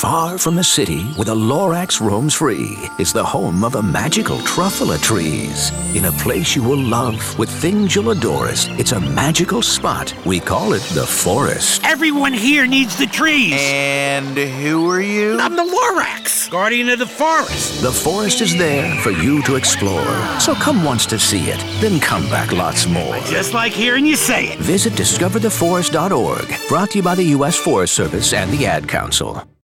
Far from the city, where the Lorax roams free, is the home of the magical truffula trees. In a place you will love, with things you'll adore, it's a magical spot. We call it the forest. Everyone here needs the trees. And who are you? I'm the Lorax, guardian of the forest. The forest is there for you to explore. So come once to see it, then come back lots more. Just like hearing you say it. Visit discovertheforest.org. Brought to you by the U.S. Forest Service and the Ad Council.